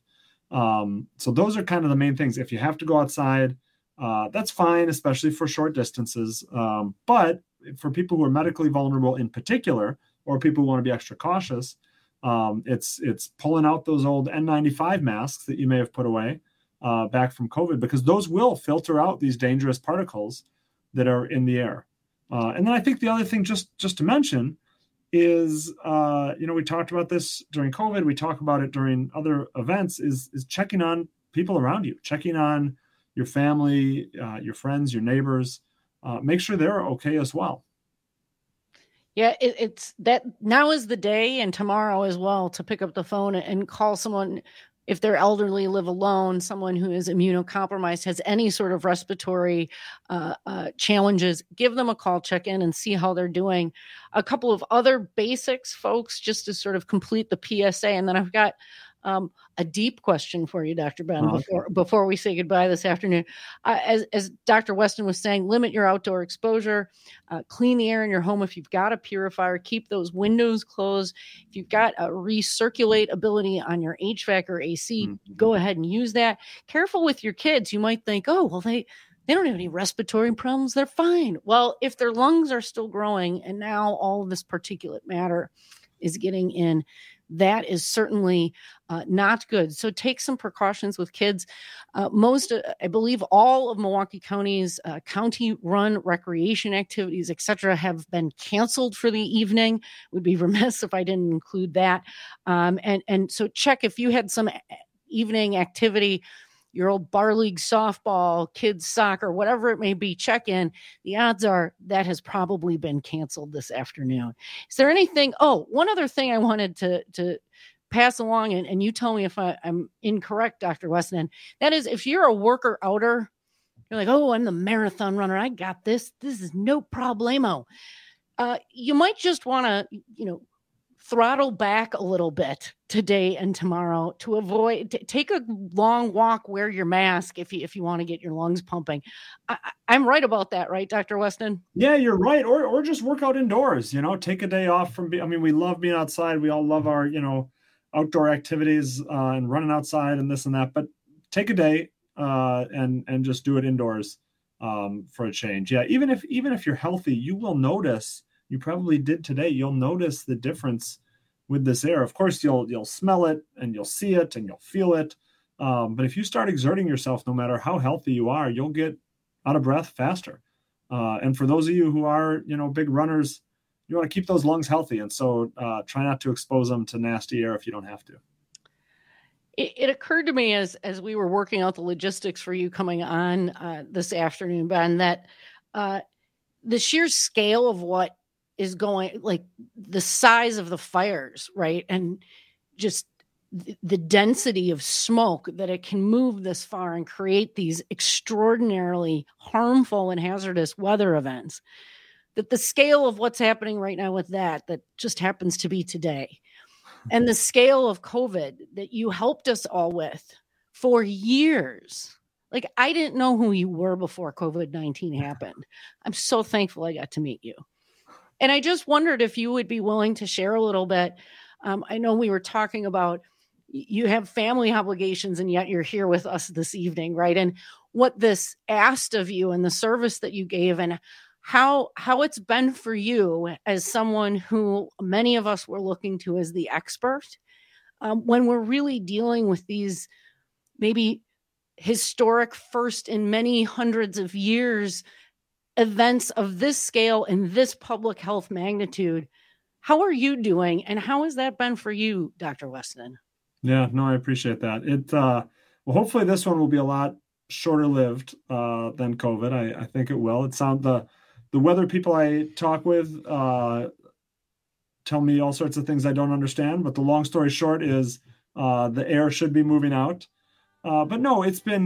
So those are kind of the main things. If you have to go outside, that's fine, especially for short distances. But for people who are medically vulnerable in particular, or people who want to be extra cautious, it's pulling out those old N95 masks that you may have put away back from COVID, because those will filter out these dangerous particles that are in the air. And then I think the other thing just to mention is, we talked about this during COVID. We talk about it during other events, is checking on people around you, checking on your family, your friends, your neighbors. Make sure they're okay as well. Yeah, it's that now is the day, and tomorrow as well, to pick up the phone and call someone. If they're elderly, live alone, someone who is immunocompromised, has any sort of respiratory challenges, give them a call, check in, and see how they're doing. A couple of other basics, folks, just to sort of complete the PSA. And then I've got a deep question for you, Dr. Ben, before we say goodbye this afternoon. As Dr. Weston was saying, limit your outdoor exposure, clean the air in your home. If you've got a purifier, keep those windows closed. If you've got a recirculate ability on your HVAC or AC, go ahead and use that. Careful with your kids. You might think, oh, well, they don't have any respiratory problems. They're fine. Well, if their lungs are still growing and now all of this particulate matter is getting in, that is certainly not good. So take some precautions with kids. Most, I believe all of Milwaukee County's county-run recreation activities, et cetera, have been canceled for the evening. Would be remiss if I didn't include that. And so check if you had some evening activity, your old bar league softball, kids soccer, whatever it may be, check in. The odds are that has probably been canceled this afternoon. Is there anything? Oh, one other thing I wanted to pass along, and you tell me if I'm incorrect, Dr. Weston. That is, if you're a worker outer, you're like, oh, I'm the marathon runner. I got this. This is no problemo. You might just want to, throttle back a little bit today and tomorrow to avoid, take a long walk, wear your mask if you want to get your lungs pumping. I'm right about that, right, Dr. Weston? Yeah, you're right. Or just work out indoors, take a day off from, we love being outside. We all love our, outdoor activities and running outside and this and that, but take a day and just do it indoors for a change. Yeah. Even if you're healthy, you will notice, you probably did today, you'll notice the difference with this air. Of course, you'll smell it and you'll see it and you'll feel it. But if you start exerting yourself, no matter how healthy you are, you'll get out of breath faster. And for those of you who are, big runners, you want to keep those lungs healthy. And so try not to expose them to nasty air if you don't have to. It occurred to me as we were working out the logistics for you coming on this afternoon, Ben, that the sheer scale of what is going, like the size of the fires, right? And just the density of smoke that it can move this far and create these extraordinarily harmful and hazardous weather events, that the scale of what's happening right now with that just happens to be today, and the scale of COVID that you helped us all with for years. Like, I didn't know who you were before COVID-19 happened. I'm so thankful I got to meet you. And I just wondered if you would be willing to share a little bit. I know we were talking about you have family obligations and yet you're here with us this evening, right? And what this asked of you and the service that you gave and how it's been for you as someone who many of us were looking to as the expert when we're really dealing with these maybe historic first in many hundreds of years events of this scale and this public health magnitude. How are you doing? And how has that been for you, Dr. Weston? Yeah, no, I appreciate that. Well, hopefully this one will be a lot shorter lived than COVID. I think it will. It sounds the weather people I talk with tell me all sorts of things I don't understand, but the long story short is the air should be moving out. But no, it's been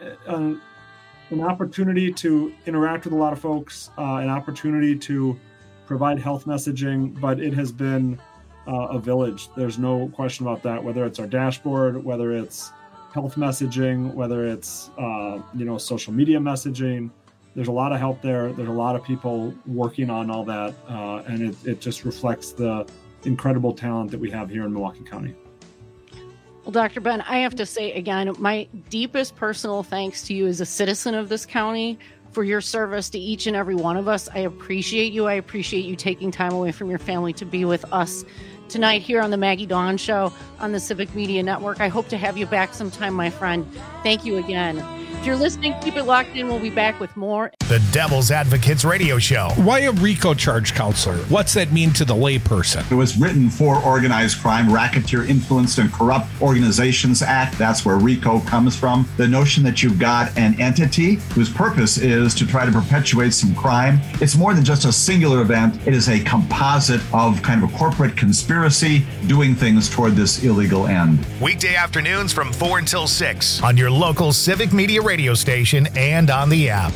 an opportunity to interact with a lot of folks, an opportunity to provide health messaging, but it has been a village. There's no question about that, whether it's our dashboard, whether it's health messaging, whether it's, social media messaging. There's a lot of help there. There's a lot of people working on all that. And it just reflects the incredible talent that we have here in Milwaukee County. Well, Dr. Ben, I have to say again, my deepest personal thanks to you as a citizen of this county for your service to each and every one of us. I appreciate you. I appreciate you taking time away from your family to be with us tonight here on the Maggie Dawn Show on the Civic Media Network. I hope to have you back sometime, my friend. Thank you again. If you're listening, keep it locked in. We'll be back with more. The Devil's Advocates Radio Show. Why a RICO charge counselor? What's that mean to the layperson? It was written for Organized Crime, Racketeer Influenced and Corrupt Organizations Act. That's where RICO comes from. The notion that you've got an entity whose purpose is to try to perpetuate some crime. It's more than just a singular event. It is a composite of kind of a corporate conspiracy doing things toward this illegal end. Weekday afternoons from 4 until 6 on your local Civic Media radio station and on the app.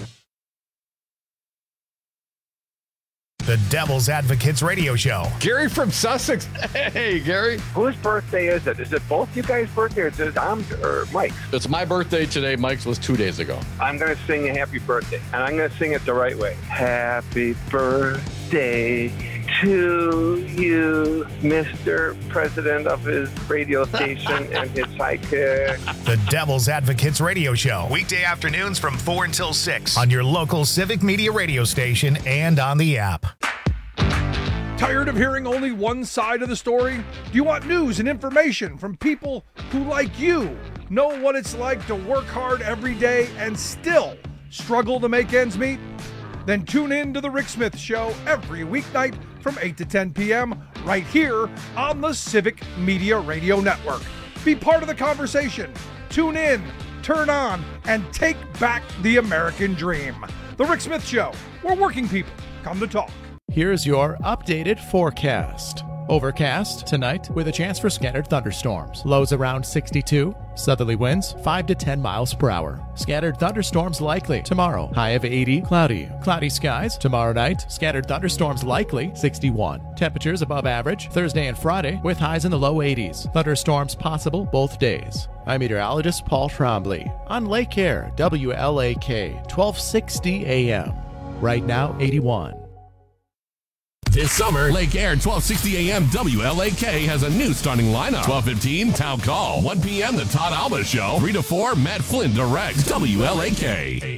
The Devil's Advocates Radio Show. Gary from Sussex. Hey, Gary. Whose birthday is it? Is it both you guys' birthday or is it Dom's or Mike's? It's my birthday today. Mike's was 2 days ago. I'm going to sing a happy birthday, and I'm going to sing it the right way. Happy birthday to you, Mr. President of his radio station and his sidekick. The Devil's Advocates Radio Show. Weekday afternoons from 4 until 6 on your local Civic Media radio station and on the app. Tired of hearing only one side of the story? Do you want news and information from people who, like you, know what it's like to work hard every day and still struggle to make ends meet? Then tune in to The Rick Smith Show every weeknight from 8 to 10 p.m. right here on the Civic Media Radio Network. Be part of the conversation. Tune in, turn on, and take back the American dream. The Rick Smith Show, where working people come to talk. Here's your updated forecast. Overcast tonight with a chance for scattered thunderstorms. Lows around 62. Southerly winds 5 to 10 miles per hour. Scattered thunderstorms likely tomorrow. High of 80. Cloudy. Cloudy skies tomorrow night. Scattered thunderstorms likely 61. Temperatures above average Thursday and Friday with highs in the low 80s. Thunderstorms possible both days. I'm meteorologist Paul Trombley on Lake Air, WLAK, 1260 AM. Right now, 81. This summer, Lake Air 1260 AM WLAK has a new starting lineup. 12:15 Town Call. 1 p.m. The Todd Alba Show. 3 to 4 Matt Flynn directs WLAK.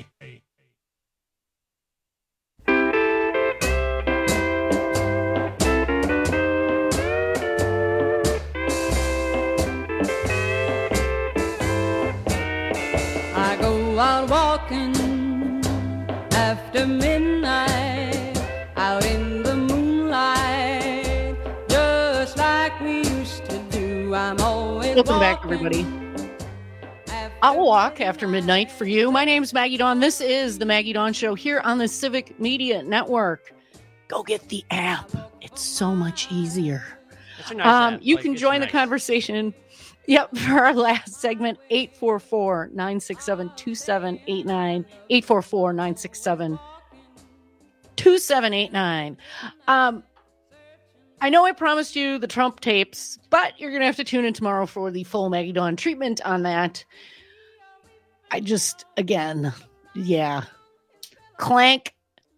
I go out walking after midnight, out in the moonlight, just like we used to do. I'm always Welcome back, everybody. I'll walk after midnight for you. My name's Maggie Dawn. This is the Maggie Dawn Show here on the Civic Media Network. Go get the app. It's so much easier. It's a nice app. You can join the conversation. Yep, for our last segment, 844-967-2789, 844-967-2789. I know I promised you the Trump tapes, but you're going to have to tune in tomorrow for the full Maggie Dawn treatment on that. I just, again, yeah. Clank.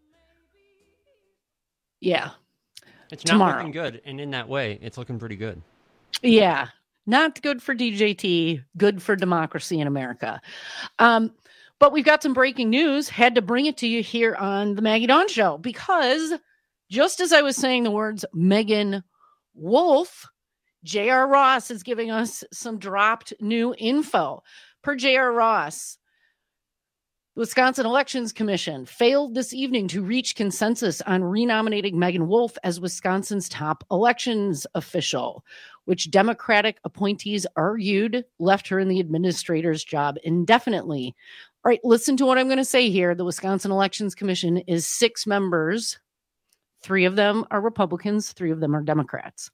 Yeah. It's not looking good, and in that way, it's looking pretty good. Yeah. Not good for DJT, good for democracy in America. But we've got some breaking news. Had to bring it to you here on the Maggie Dawn Show because just as I was saying the words Megan Wolf, J.R. Ross is giving us some dropped new info. Per J.R. Ross, the Wisconsin Elections Commission failed this evening to reach consensus on renominating Megan Wolf as Wisconsin's top elections official, which Democratic appointees argued left her in the administrator's job indefinitely. All right, listen to what I'm going to say here. The Wisconsin Elections Commission is 6 members. 3 of them are Republicans, 3 of them are Democrats.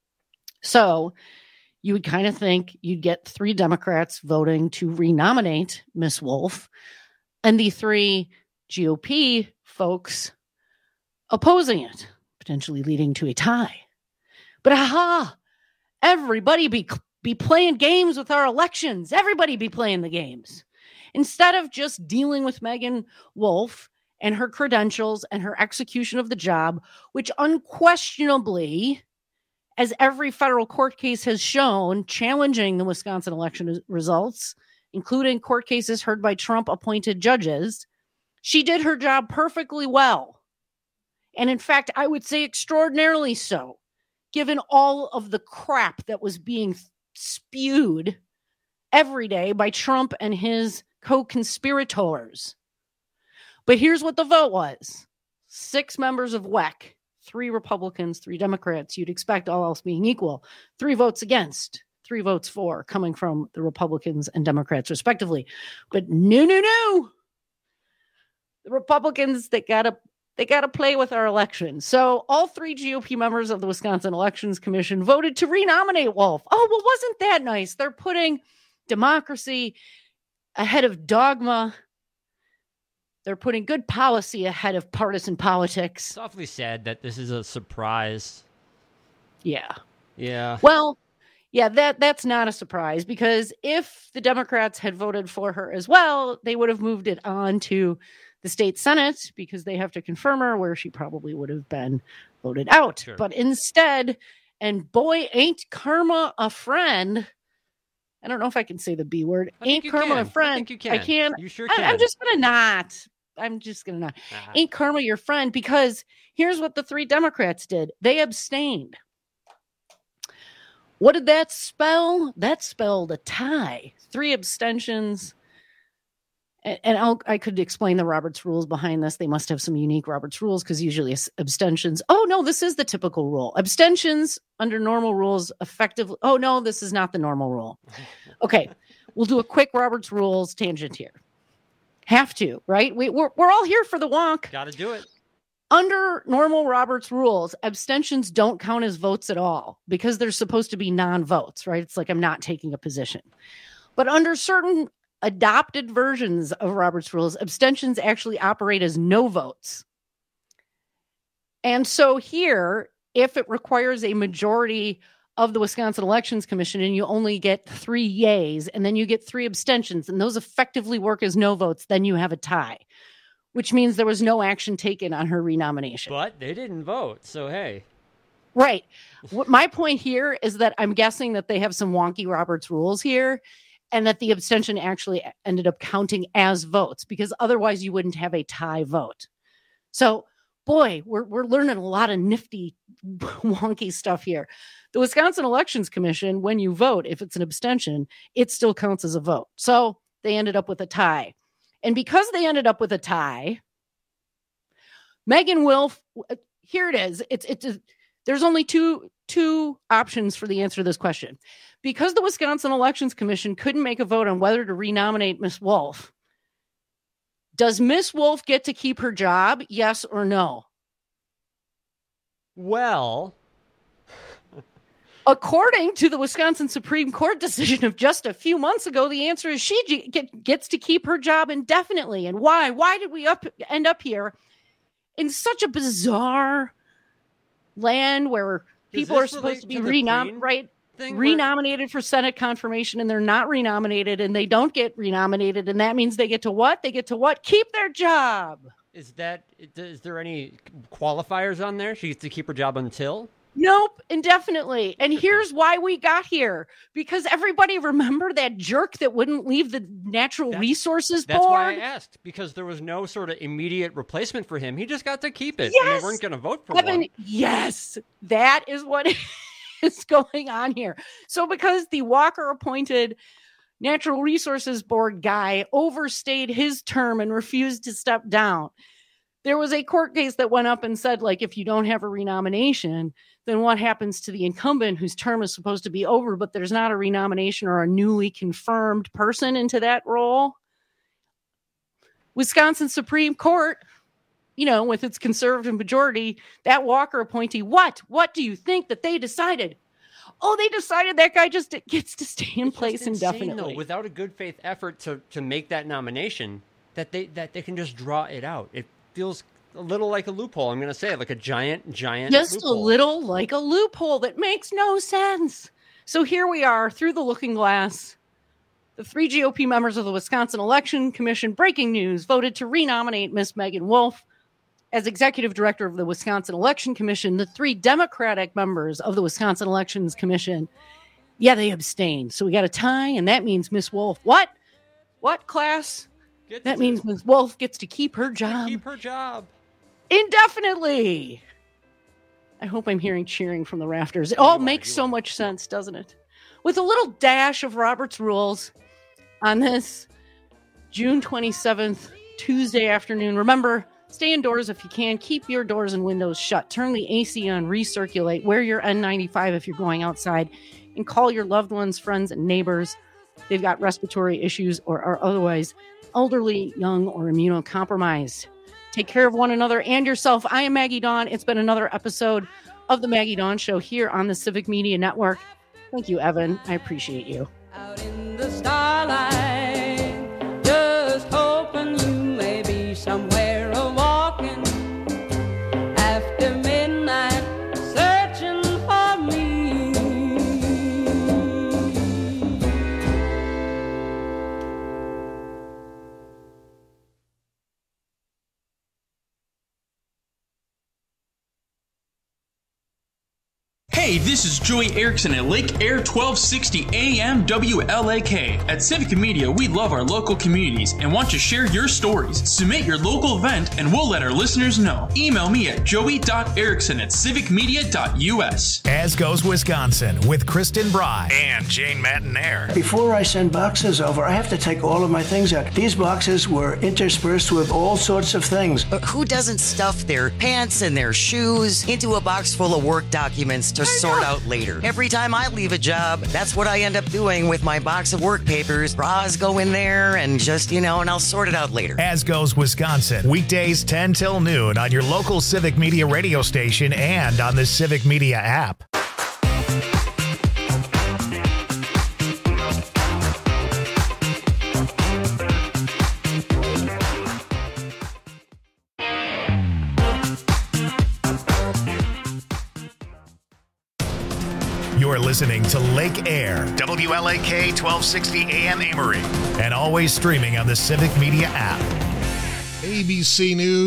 So you would kind of think you'd get 3 Democrats voting to renominate Miss Wolf and the 3 GOP folks opposing it, potentially leading to a tie. But everybody be playing games with our elections. Everybody be playing the games. Instead of just dealing with Megan Wolf and her credentials and her execution of the job, which unquestionably, as every federal court case has shown, challenging the Wisconsin election results, including court cases heard by Trump-appointed judges, she did her job perfectly well. And in fact, I would say extraordinarily so, given all of the crap that was being spewed every day by Trump and his co-conspirators. But here's what the vote was. 6 members of WEC, 3 Republicans, 3 Democrats. You'd expect all else being equal. 3 votes against, 3 votes for, coming from the Republicans and Democrats respectively. But no. The Republicans, they gotta play with our elections. So all 3 GOP members of the Wisconsin Elections Commission voted to renominate Wolf. Oh, well, wasn't that nice? They're putting democracy ahead of dogma. They're putting good policy ahead of partisan politics. It's awfully sad that this is a surprise. Yeah. Yeah. Well, yeah, that's not a surprise because if the Democrats had voted for her as well, they would have moved it on to the state Senate because they have to confirm her where she probably would have been voted out. Sure. But instead, and boy, ain't karma a friend. I don't know if I can say the B word. Ain't karma a friend. I think you can. I can. You sure can. I'm just going to not. I'm just going to not. Ain't karma your friend? Because here's what the 3 Democrats did. They abstained. What did that spell? That spelled a tie. 3 abstentions. And I could explain the Roberts rules behind this. They must have some unique Roberts rules because usually abstentions. Oh, no, this is the typical rule. Abstentions under normal rules effectively. Oh, no, this is not the normal rule. Okay, we'll do a quick Roberts rules tangent here. Have to, right? We're all here for the wonk. Got to do it. Under normal Roberts rules, abstentions don't count as votes at all because they're supposed to be non-votes, right? It's like I'm not taking a position. But under certain adopted versions of Roberts rules, abstentions actually operate as no votes. And so here, if it requires a majority of the Wisconsin Elections Commission and you only get 3 yays and then you get 3 abstentions and those effectively work as no votes, then you have a tie, which means there was no action taken on her renomination. But they didn't vote, so hey. Right. My point here is that I'm guessing that they have some wonky Roberts rules here and that the abstention actually ended up counting as votes because otherwise you wouldn't have a tie vote. So, boy, we're learning a lot of nifty, wonky stuff here. The Wisconsin Elections Commission, when you vote, if it's an abstention, it still counts as a vote. So they ended up with a tie. And because they ended up with a tie, Megan Wolf, here it is. There's only two options for the answer to this question. Because the Wisconsin Elections Commission couldn't make a vote on whether to renominate Miss Wolf, does Miss Wolf get to keep her job? Yes or no? Well, according to the Wisconsin Supreme Court decision of just a few months ago, the answer is she gets to keep her job indefinitely. And why? Why did we end up here in such a bizarre land where people are supposed to be renominated for Senate confirmation and they're not renominated and they don't get renominated. And that means they get to what? They get to what? Keep their job. Is there any qualifiers on there? She gets to keep her job until? Nope, indefinitely. And here's why we got here. Because everybody remember that jerk that wouldn't leave the Natural Resources Board? That's why I asked. Because there was no sort of immediate replacement for him. He just got to keep it. Yes! And they weren't going to vote for one. Yes, that is what is going on here. So because the Walker-appointed Natural Resources Board guy overstayed his term and refused to step down, there was a court case that went up and said, like, if you don't have a renomination, then what happens to the incumbent whose term is supposed to be over, but there's not a renomination or a newly confirmed person into that role? Wisconsin Supreme Court, with its conservative majority, that Walker appointee, what do you think that they decided? Oh, they decided that guy just gets to stay in place indefinitely. Though, without a good faith effort to make that nomination, that they can just draw it out. It feels a little like a loophole. I'm going to say like a giant just loophole. A little like a loophole that makes no sense. So here we are through the looking glass. The 3 GOP members of the Wisconsin Election Commission, breaking news, voted to renominate Miss Megan Wolf as executive director of the Wisconsin Election Commission. The 3 Democratic members of the Wisconsin Elections Commission, they abstained. So we got a tie, and that means Miss Wolf, what class? That means Miss Wolf gets to keep her job. Indefinitely. I hope I'm hearing cheering from the rafters. It all makes so much sense, doesn't it? With a little dash of Robert's rules on this June 27th, Tuesday afternoon. Remember, stay indoors if you can. Keep your doors and windows shut. Turn the AC on, recirculate. Wear your N95 if you're going outside. And call your loved ones, friends, and neighbors. They've got respiratory issues or are otherwise elderly, young, or immunocompromised. Take care of one another and yourself. I am Maggie Dawn. It's been another episode of the Maggie Dawn Show here on the Civic Media Network. Thank you, Evan. I appreciate you. Out in the starlight, just hoping you may be somewhere a-walking after midnight, searching for me. Hey, this is Joey Erickson at Lake Air 1260 AM WLAK. At Civic Media, we love our local communities and want to share your stories. Submit your local event and we'll let our listeners know. Email me at joey.erickson@civicmedia.us. As Goes Wisconsin with Kristen Bry and Jane Matinaire. Before I send boxes over, I have to take all of my things out. These boxes were interspersed with all sorts of things. Who doesn't stuff their pants and their shoes into a box full of work documents to sort out later? Every time I leave a job, that's what I end up doing with my box of work papers. Bras go in there and just, and I'll sort it out later. As Goes Wisconsin, weekdays 10 till noon on your local Civic Media radio station and on the Civic Media app. You're listening to Lake Air, WLAK 1260 AM Amory, and always streaming on the Civic Media app. ABC News.